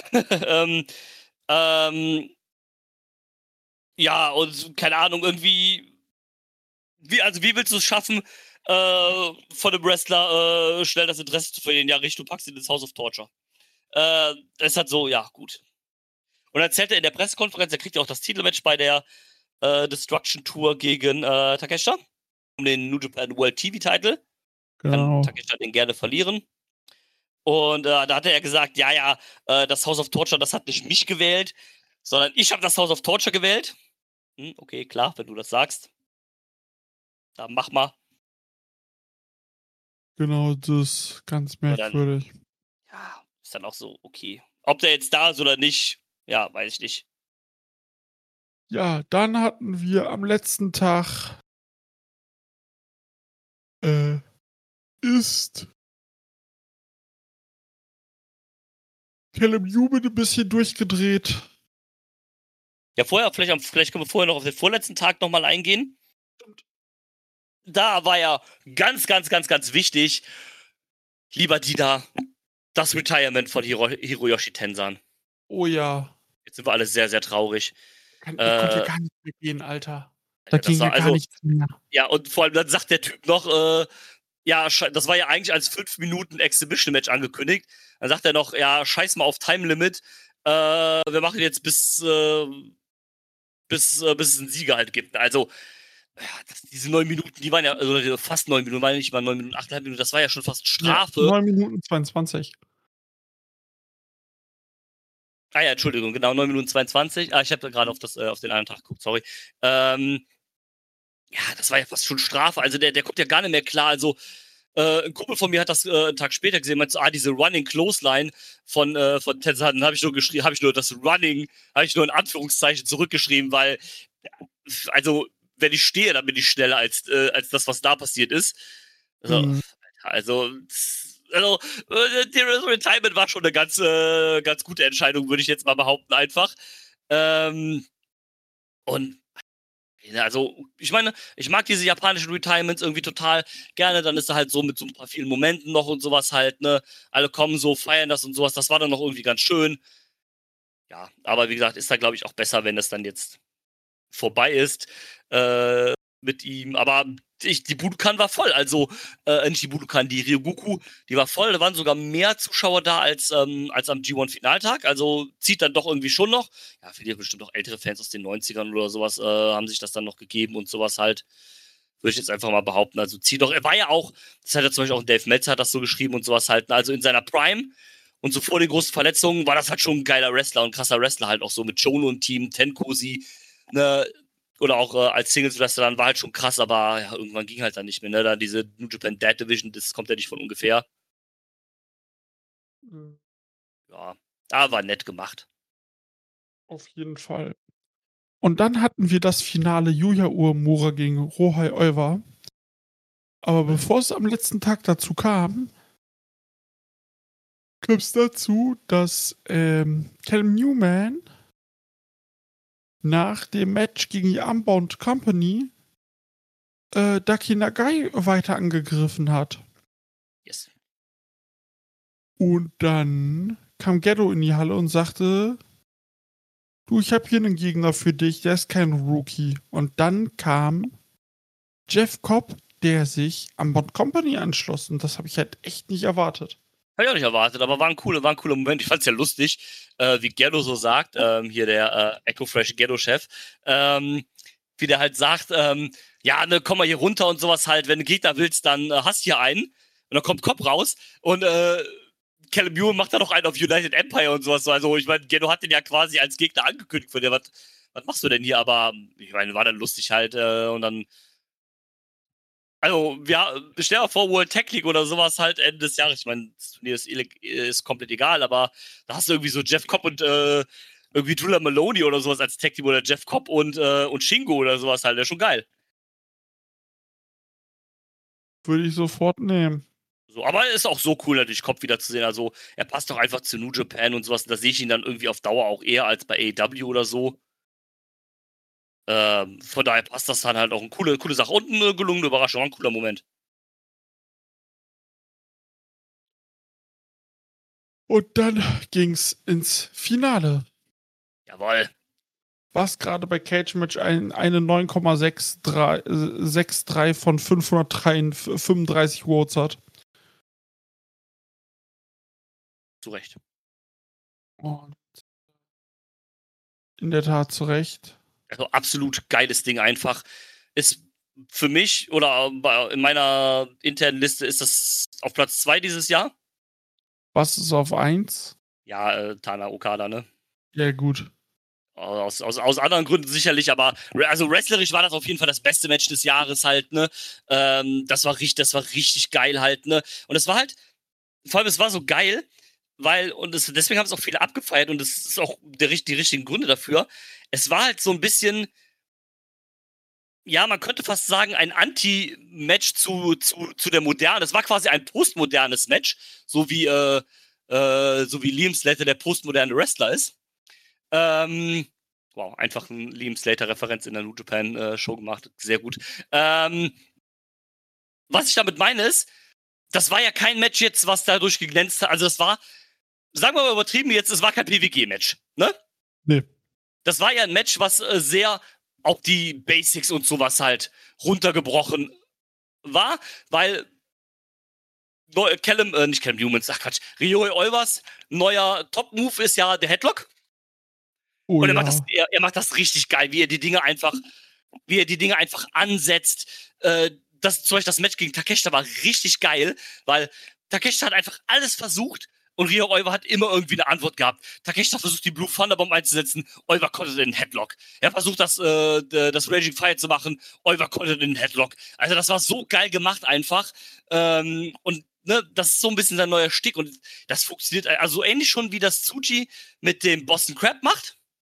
ja, und keine Ahnung, irgendwie, wie willst du es schaffen, von einem Wrestler schnell das Interesse zu verlieren? Ja, du packst ihn ins House of Torture. Es hat so, ja, gut. Und dann erzählt er in der Pressekonferenz, er kriegt ja auch das Titelmatch bei der Destruction Tour gegen Takeshita um den New Japan World TV Title. Genau. Kann Takeshita den gerne verlieren. Und da hat er ja gesagt, ja, das House of Torture, das hat nicht mich gewählt, sondern ich habe das House of Torture gewählt. Okay, klar, wenn du das sagst. Dann mach mal. Genau, das ist ganz merkwürdig. Ja, ist dann auch so, okay. Ob der jetzt da ist oder nicht, ja, weiß ich nicht. Ja, dann hatten wir am letzten Tag ist Callum Newman ein bisschen durchgedreht. Ja, vielleicht können wir vorher noch auf den vorletzten Tag nochmal eingehen. Da war ja ganz wichtig, lieber Dida, das Retirement von Hiroyoshi Tensan. Oh ja. Jetzt sind wir alle sehr, sehr traurig. Konnte ja gar nicht mehr gehen, Alter. Da Ja, ging ja gar nichts mehr. Ja, und vor allem dann sagt der Typ noch, ja, das war ja eigentlich als 5 Minuten Exhibition-Match angekündigt. Dann sagt er noch, ja, scheiß mal auf Time Limit. Wir machen jetzt bis es einen Sieger halt gibt. Also, ja, diese 9 Minuten, die waren ja, also fast 9 Minuten, waren ja nicht mal 9 Minuten, 8,5 Minuten, das war ja schon fast Strafe. Ja, 9 Minuten 22. Ah ja, Entschuldigung, genau, 9 Minuten 22. Ich habe gerade auf den anderen Tag geguckt, sorry. Ja, das war ja fast schon Strafe. Also der kommt ja gar nicht mehr klar. Also ein Kumpel von mir hat das einen Tag später gesehen, meinte so, diese Running Clothesline von Tensan, habe ich nur das Running, habe ich nur in Anführungszeichen zurückgeschrieben, weil, also, wenn ich stehe, dann bin ich schneller als das, was da passiert ist. Also die Retirement war schon eine ganz gute Entscheidung, würde ich jetzt mal behaupten, einfach. Und also, ich meine, ich mag diese japanischen Retirements irgendwie total gerne. Dann ist er halt so mit so ein paar vielen Momenten noch und sowas halt, ne? Alle kommen so, feiern das und sowas. Das war dann noch irgendwie ganz schön. Ja, aber wie gesagt, ist da, glaube ich, auch besser, wenn das dann jetzt vorbei ist mit ihm. Aber die Budokan war voll. Also, nicht die Budokan, die Ryogoku, die war voll. Da waren sogar mehr Zuschauer da als am G1-Finaltag. Also zieht dann doch irgendwie schon noch. Ja, viele bestimmt auch ältere Fans aus den 90ern oder sowas haben sich das dann noch gegeben und sowas halt. Würde ich jetzt einfach mal behaupten. Also zieht doch. Er war ja auch, das hat ja zum Beispiel auch Dave Meltzer hat das so geschrieben und sowas halt. Also in seiner Prime und so vor den großen Verletzungen war das halt schon ein geiler Wrestler und krasser Wrestler halt auch so mit Chono und Team, Tenkosi, ne? Oder auch als Singles-Wrestler dann war halt schon krass, aber ja, irgendwann ging halt dann nicht mehr, ne? Da diese New Japan Dead Division, das kommt ja nicht von ungefähr. Ja, aber war nett gemacht. Auf jeden Fall. Und dann hatten wir das Finale Yuya Uemura gegen Rohai Oiwa. Aber bevor es am letzten Tag dazu kam, kam es dazu, dass Callum Newman nach dem Match gegen die Unbound Company Daki Nagai weiter angegriffen hat. Yes. Und dann kam Gedo in die Halle und sagte, du, ich habe hier einen Gegner für dich, der ist kein Rookie. Und dann kam Jeff Cobb, der sich am Bond Company anschloss. Und das habe ich halt echt nicht erwartet. Habe ich auch nicht erwartet, aber war ein cooler Moment. Ich fand es ja lustig, wie Gerdo so sagt, hier der Echo Fresh Gerdo-Chef, wie der halt sagt, ja, ne, komm mal hier runter und sowas halt, wenn du Gegner willst, dann hast hier einen. Und dann kommt Cobb raus und Callum Newman macht da noch einen auf United Empire und sowas. Also ich meine, Gerdo hat den ja quasi als Gegner angekündigt von dir. Was machst du denn hier? Aber ich meine, war dann lustig halt und dann also, ja, stell dir mal vor, World Tag League oder sowas halt Ende des Jahres. Ich meine, das Turnier ist komplett egal, aber da hast du irgendwie so Jeff Cobb und irgendwie Drilla Maloney oder sowas als Tag Team oder Jeff Cobb und Shingo oder sowas halt. Das ist schon geil. Würde ich sofort nehmen. So, aber ist auch so cool, natürlich Cobb wieder zu sehen. Also, er passt doch einfach zu New Japan und sowas. Und da sehe ich ihn dann irgendwie auf Dauer auch eher als bei AEW oder so. Von daher passt das dann halt auch eine coole Sache und eine gelungene Überraschung, ein cooler Moment. Und dann ging's ins Finale. Jawohl. Was gerade bei Cage Match eine 9,63 von 535 Votes hat. Zu Recht. Und in der Tat zu Recht. Also absolut geiles Ding einfach. Ist für mich oder in meiner internen Liste ist das auf Platz 2 dieses Jahr. Was ist auf 1? Ja, Tana Okada, ne? Ja, gut. Aus anderen Gründen sicherlich, aber also wrestlerisch war das auf jeden Fall das beste Match des Jahres halt, ne? Das war richtig geil halt, ne? Und es war halt, vor allem es war so geil, weil, deswegen haben es auch viele abgefeiert und es ist auch die richtigen Gründe dafür. Es war halt so ein bisschen, ja, man könnte fast sagen, ein Anti-Match zu der Moderne. Es war quasi ein postmodernes Match, so wie Liam Slater der postmoderne Wrestler ist. Wow, einfach ein Liam Slater-Referenz in der New Japan Show gemacht. Sehr gut. Was ich damit meine ist, das war ja kein Match jetzt, was dadurch geglänzt hat. Also das war, sagen wir mal übertrieben jetzt, es war kein PWG-Match, ne? Nee. Das war ja ein Match, was sehr auf die Basics und sowas halt runtergebrochen war, weil nicht Callum Newman, ach Quatsch, Ryohei Oiwas neuer Top-Move ist ja der Headlock. Oh, und ja. er macht das richtig geil, wie er die Dinge einfach ansetzt. Zum Beispiel das Match gegen Takeshita war richtig geil, weil Takeshita hat einfach alles versucht und Ryo Oiwa hat immer irgendwie eine Antwort gehabt. Takeshita versucht, die Blue Thunderbomb einzusetzen, Oiwa konnte den Headlock. Er versucht, das Raging Fire zu machen, Oiwa konnte den Headlock. Also das war so geil gemacht einfach. Und ne, das ist so ein bisschen sein neuer Stick und das funktioniert also ähnlich schon, wie das Tsuji mit dem Boston Crab macht.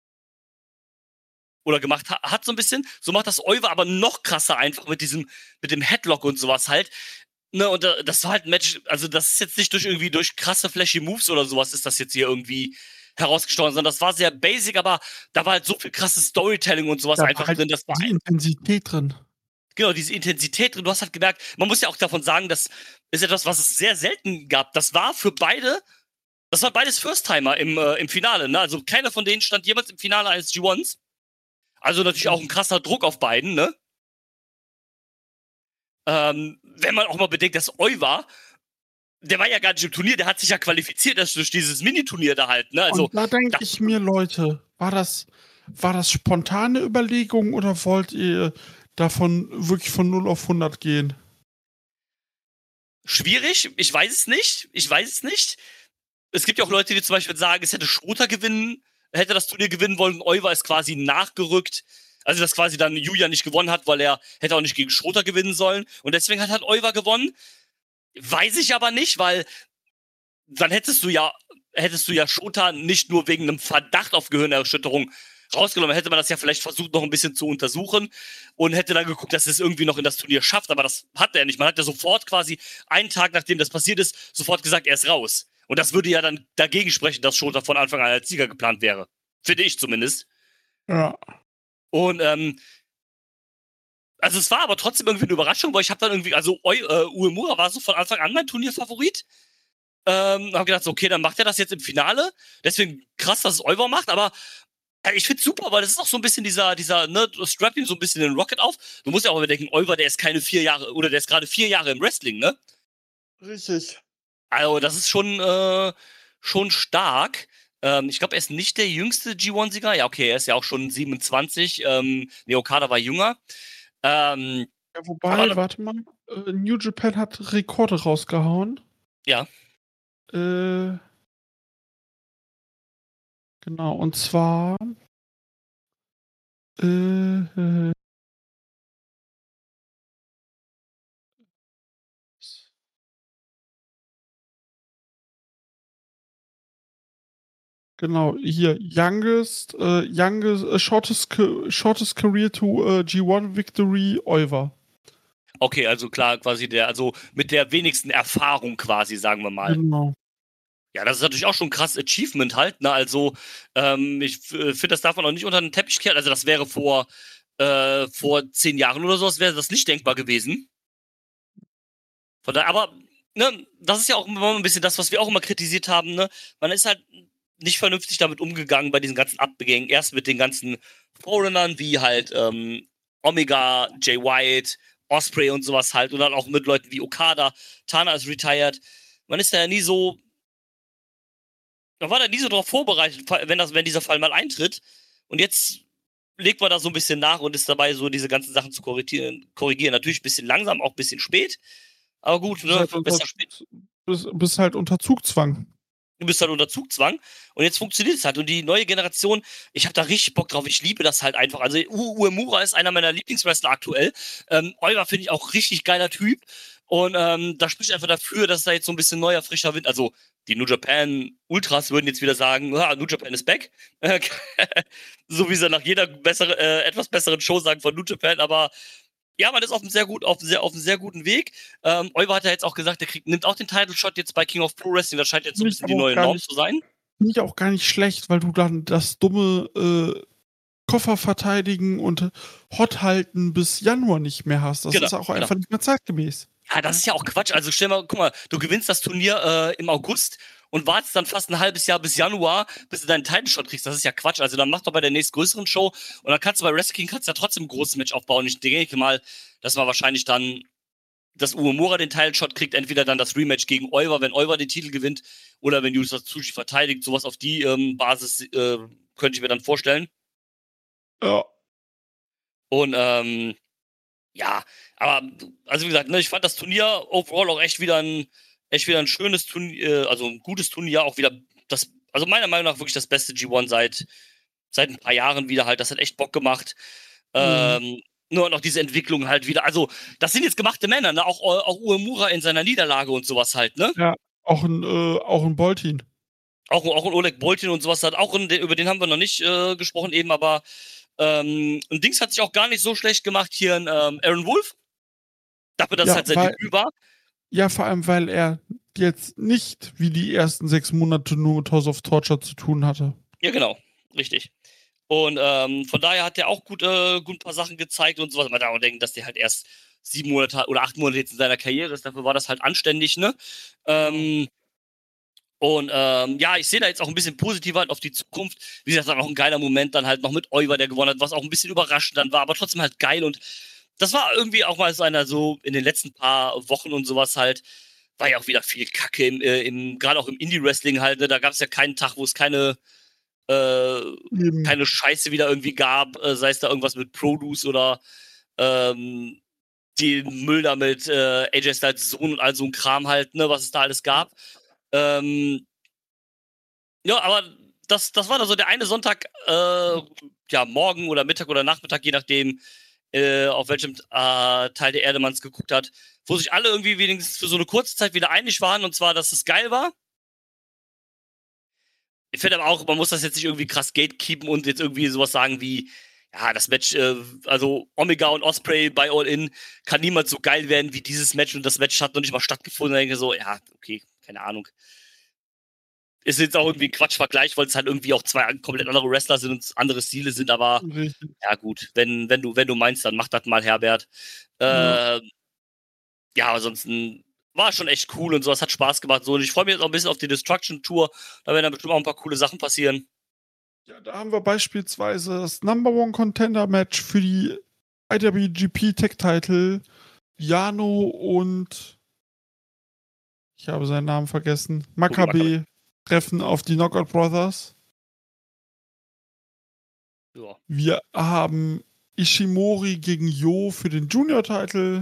Oder gemacht hat so ein bisschen. So macht das Oiwa aber noch krasser einfach mit dem Headlock und sowas halt. Ne, und das war halt ein Match, also das ist jetzt nicht durch krasse flashy Moves oder sowas ist das jetzt hier irgendwie herausgestochen, sondern das war sehr basic, aber da war halt so viel krasses Storytelling und sowas einfach halt drin. Das war die Intensität drin. Genau, diese Intensität drin. Du hast halt gemerkt, man muss ja auch davon sagen, das ist etwas, was es sehr selten gab. Das war beides First-Timer im Finale, ne? Also keiner von denen stand jemals im Finale eines G1s. Also natürlich auch ein krasser Druck auf beiden, ne? Wenn man auch mal bedenkt, dass Oiwa, der war ja gar nicht im Turnier, der hat sich ja qualifiziert durch dieses Mini-Turnier da halt, ne? Also, und da denke ich mir, Leute, war das spontane Überlegung oder wollt ihr davon wirklich von 0 auf 100 gehen? Schwierig, ich weiß es nicht. Es gibt ja auch Leute, die zum Beispiel sagen, es hätte das Turnier gewinnen wollen, Oiwa ist quasi nachgerückt. Also, dass quasi dann Yuya nicht gewonnen hat, weil er hätte auch nicht gegen Schroter gewinnen sollen. Und deswegen hat Oiwa gewonnen. Weiß ich aber nicht, weil dann hättest du ja Shota nicht nur wegen einem Verdacht auf Gehirnerschütterung rausgenommen, hätte man das ja vielleicht versucht, noch ein bisschen zu untersuchen und hätte dann geguckt, dass es irgendwie noch in das Turnier schafft, aber das hat er nicht. Man hat ja sofort quasi einen Tag, nachdem das passiert ist, sofort gesagt, er ist raus. Und das würde ja dann dagegen sprechen, dass Shota von Anfang an als Sieger geplant wäre. Finde ich zumindest. Ja. Und, also es war aber trotzdem irgendwie eine Überraschung, weil ich habe dann irgendwie, also Uemura war so von Anfang an mein Turnierfavorit. Hab gedacht, so, okay, dann macht er das jetzt im Finale. Deswegen krass, dass es Euver macht, aber ich find's super, weil das ist auch so ein bisschen dieser, ne, du strappt ihm so ein bisschen den Rocket auf. Du musst ja auch überdenken, Euver, der ist keine 4 Jahre, oder der ist gerade 4 Jahre im Wrestling, ne? Richtig. Also, das ist schon stark. Ich glaube, er ist nicht der jüngste G1-Sieger. Ja, okay, er ist ja auch schon 27. Okada war jünger. Ja, wobei, warte mal, New Japan hat Rekorde rausgehauen. Ja. Genau, und zwar genau, hier, shortest career to G1 Victory, Euver. Okay, also klar, quasi also mit der wenigsten Erfahrung quasi, sagen wir mal. Genau. Ja, das ist natürlich auch schon ein krasses Achievement halt, ne? Also, ich finde, das darf man auch nicht unter den Teppich kehren. Also, das wäre vor 10 Jahren oder sowas, wäre das nicht denkbar gewesen. Von daher, aber, ne, das ist ja auch immer ein bisschen das, was wir auch immer kritisiert haben, ne? Man ist halt nicht vernünftig damit umgegangen bei diesen ganzen Abgängen. Erst mit den ganzen Foreignern, wie halt Omega, Jay White, Osprey und sowas halt. Und dann auch mit Leuten wie Okada, Tana ist retired. Man ist da ja nie so. Man war da nie so drauf vorbereitet, wenn dieser Fall mal eintritt. Und jetzt legt man da so ein bisschen nach und ist dabei, so diese ganzen Sachen zu korrigieren. Natürlich ein bisschen langsam, auch ein bisschen spät. Aber gut, ne? Besser spät. Bist halt unter Zugzwang. Du bist halt unter Zugzwang und jetzt funktioniert es halt. Und die neue Generation, ich habe da richtig Bock drauf. Ich liebe das halt einfach. Also Uemura ist einer meiner Lieblingswrestler aktuell. Euler finde ich auch richtig geiler Typ. Und da spricht einfach dafür, dass da jetzt so ein bisschen neuer, frischer Wind, also die New Japan Ultras würden jetzt wieder sagen, New Japan is back. So wie sie nach jeder etwas besseren Show sagen von New Japan, aber ja, man ist auf einem sehr guten Weg. Euber hat ja jetzt auch gesagt, nimmt auch den Title-Shot jetzt bei King of Pro Wrestling. Das scheint jetzt so ein bisschen die neue Norm zu sein. Finde ich auch gar nicht schlecht, weil du dann das dumme Koffer verteidigen und Hot halten bis Januar nicht mehr hast. Das ist auch einfach nicht mehr zeitgemäß. Ja, das ist ja auch Quatsch. Also stell mal, guck mal, du gewinnst das Turnier im August und wartest dann fast ein halbes Jahr bis Januar, bis du deinen Title-Shot kriegst. Das ist ja Quatsch. Also dann mach doch bei der nächstgrößeren Show und dann kannst du bei Wrestle King ja trotzdem ein großes Match aufbauen. Ich denke mal, dass man wahrscheinlich dann, dass Uemura den Title-Shot kriegt, entweder dann das Rematch gegen Euver, wenn Euver den Titel gewinnt, oder wenn Yuta Tsuji verteidigt. Sowas auf die Basis könnte ich mir dann vorstellen. Ja. Und ja, aber also wie gesagt, ne, ich fand das Turnier overall auch echt wieder ein schönes Turnier, also ein gutes Turnier, auch wieder also meiner Meinung nach wirklich das beste G1 seit ein paar Jahren wieder halt. Das hat echt Bock gemacht. Nur noch diese Entwicklung halt wieder. Also, das sind jetzt gemachte Männer, ne? Auch Uemura in seiner Niederlage und sowas halt, ne? Ja, auch ein Boltin. Auch ein Oleg Boltin und sowas halt. Über den haben wir noch nicht gesprochen eben, aber ein Dings hat sich auch gar nicht so schlecht gemacht. Hier ein Aaron Wolf. Dafür, dass es halt sein Debüt war. Ja, vor allem, weil er jetzt nicht wie die ersten 6 Monate nur mit House of Torture zu tun hatte. Ja, genau. Richtig. Und von daher hat er auch gut ein paar Sachen gezeigt und sowas. Man darf auch denken, dass der halt erst 7 Monate oder 8 Monate jetzt in seiner Karriere ist. Dafür war das halt anständig, ne? Ja, ich sehe da jetzt auch ein bisschen positiver auf die Zukunft. Wie gesagt, dann auch ein geiler Moment dann halt noch mit Euver, der gewonnen hat, was auch ein bisschen überraschend dann war, aber trotzdem halt geil. Und das war irgendwie auch mal so einer so in den letzten paar Wochen und sowas halt, war ja auch wieder viel Kacke gerade auch im Indie-Wrestling halt, ne? Da gab es ja keinen Tag, wo es keine Scheiße wieder irgendwie gab, sei es da irgendwas mit Produce oder die Müll da mit AJ Styles Sohn und all so ein Kram halt, ne, was es da alles gab. Ja, aber das war da so der eine Sonntag, ja, morgen oder Mittag oder Nachmittag, je nachdem, auf welchem Teil der Erde man es geguckt hat, wo sich alle irgendwie wenigstens für so eine kurze Zeit wieder einig waren, und zwar, dass es geil war. Ich finde aber auch, man muss das jetzt nicht irgendwie krass gatekeepen und jetzt irgendwie sowas sagen wie, ja, das Match, also Omega und Osprey bei All In kann niemals so geil werden wie dieses Match und das Match hat noch nicht mal stattgefunden. Da denke ich so, ja, okay, keine Ahnung. Ist jetzt auch irgendwie ein Quatschvergleich, weil es halt irgendwie auch zwei komplett andere Wrestler sind und andere Stile sind, aber Richtig. ja gut, wenn du meinst, dann mach das mal, Herbert. Ja. Ja, ansonsten war schon echt cool und sowas hat Spaß gemacht. So, und ich freue mich jetzt auch ein bisschen auf die Destruction Tour. Da werden dann bestimmt auch ein paar coole Sachen passieren. Ja, da haben wir beispielsweise das Number One Contender Match für die IWGP Tag Title. Jano und ich habe seinen Namen vergessen. Makabe treffen auf die Knockout Brothers. Ja. Wir haben Ishimori gegen Yo für den Junior Title.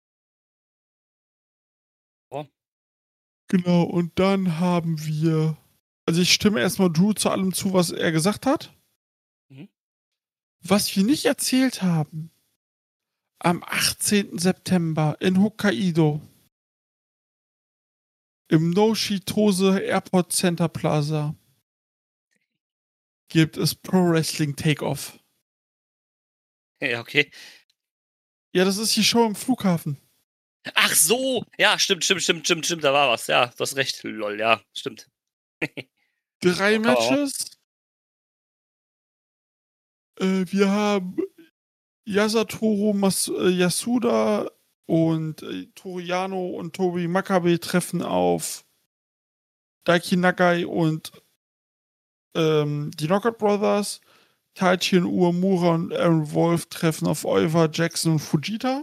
Ja. Genau, und dann haben wir. Also ich stimme erstmal Drew zu allem zu, was er gesagt hat. Mhm. Was wir nicht erzählt haben, am 18. September in Hokkaido im Noshitose Airport Center Plaza gibt es Pro Wrestling Takeoff. Ja, okay. Ja, das ist die Show im Flughafen. Ach so, ja, stimmt, da war was. Ja, du hast recht, lol, ja, stimmt. 3 Ja, Matches. Wir haben Yasatoro Yasuda und Toriano und Tobi Makabe treffen auf Daiki Nagai und die Knockout Brothers. Taichin Uemura und Aaron Wolf treffen auf Oiwa, Jackson und Fujita.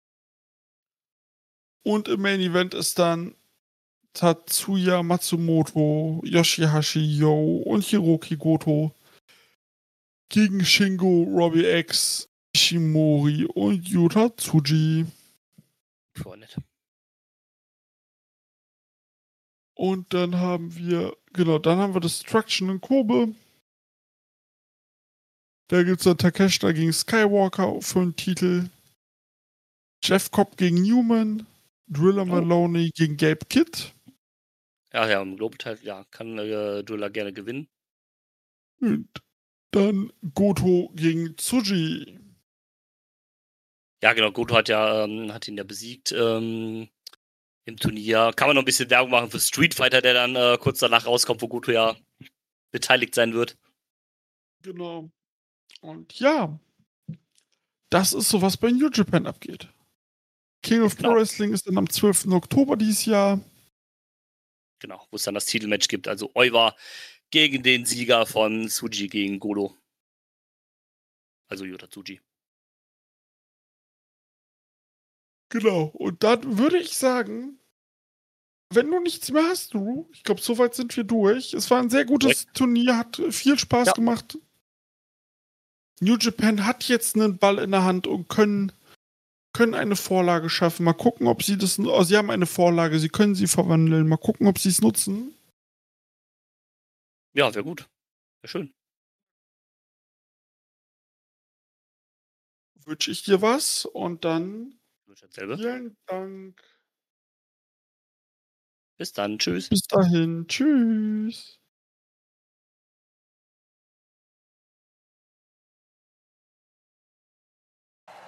Und im Main Event ist dann Tatsuya Matsumoto, Yoshihashi Yo und Hiroki Goto gegen Shingo, Robbie X, Ishimori und Yuta Tsuji. Voll nett. Und dann haben wir Destruction in Kobe. Da gibt es dann Takeshita gegen Skywalker für den Titel. Jeff Cobb gegen Newman. Driller Maloney gegen Gabe Kidd. Ja, im Globeteil, ja, kann Driller gerne gewinnen. Und dann Goto gegen Tsuji. Ja, genau, Goto hat ihn ja besiegt im Turnier. Kann man noch ein bisschen Werbung machen für Street Fighter, der dann kurz danach rauskommt, wo Goto ja beteiligt sein wird. Genau. Und ja, das ist so, was bei New Japan abgeht. King of Pro Wrestling ist dann am 12. Oktober dieses Jahr. Genau, wo es dann das Titelmatch gibt. Also Oiwa gegen den Sieger von Tsuji gegen Goto. Also Yuta Tsuji. Genau. Und dann würde ich sagen, wenn du nichts mehr hast, du, ich glaube, soweit sind wir durch. Es war ein sehr gutes Turnier, hat viel Spaß gemacht. New Japan hat jetzt einen Ball in der Hand und können eine Vorlage schaffen. Mal gucken, ob sie das. Oh, sie haben eine Vorlage, sie können sie verwandeln. Mal gucken, ob sie es nutzen. Ja, wäre gut. Wäre schön. Wünsche ich dir was und dann. Vielen Dank. Bis dann. Tschüss. Bis dahin. Tschüss.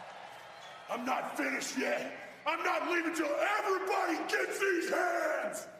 I'm not finished yet. I'm not leaving till everybody gets these hands.